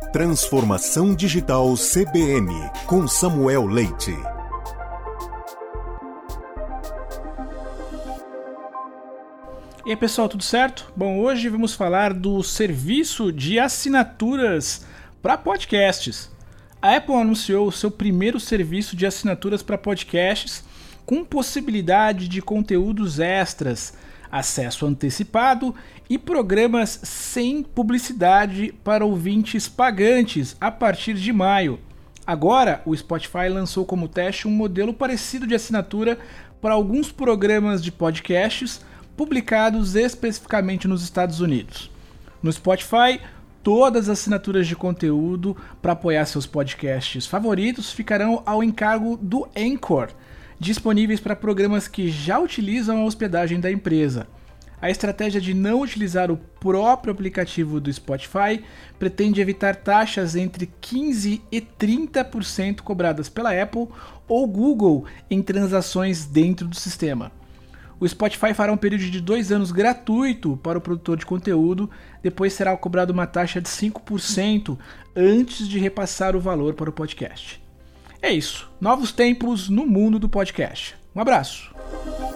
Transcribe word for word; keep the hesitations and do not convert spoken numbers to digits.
Transformação Digital C B N, com Samuel Leite. E aí pessoal, tudo certo? Bom, hoje vamos falar do serviço de assinaturas para podcasts. A Apple anunciou o seu primeiro serviço de assinaturas para podcasts com possibilidade de conteúdos extras, acesso antecipado e programas sem publicidade para ouvintes pagantes a partir de maio. Agora, o Spotify lançou como teste um modelo parecido de assinatura para alguns programas de podcasts publicados especificamente nos Estados Unidos. No Spotify, todas as assinaturas de conteúdo para apoiar seus podcasts favoritos ficarão ao encargo do Anchor, disponíveis para programas que já utilizam a hospedagem da empresa. A estratégia de não utilizar o próprio aplicativo do Spotify pretende evitar taxas entre quinze por cento e trinta por cento cobradas pela Apple ou Google em transações dentro do sistema. O Spotify fará um período de dois anos gratuito para o produtor de conteúdo, depois será cobrado uma taxa de cinco por cento antes de repassar o valor para o podcast. É isso, novos tempos no mundo do podcast. Um abraço!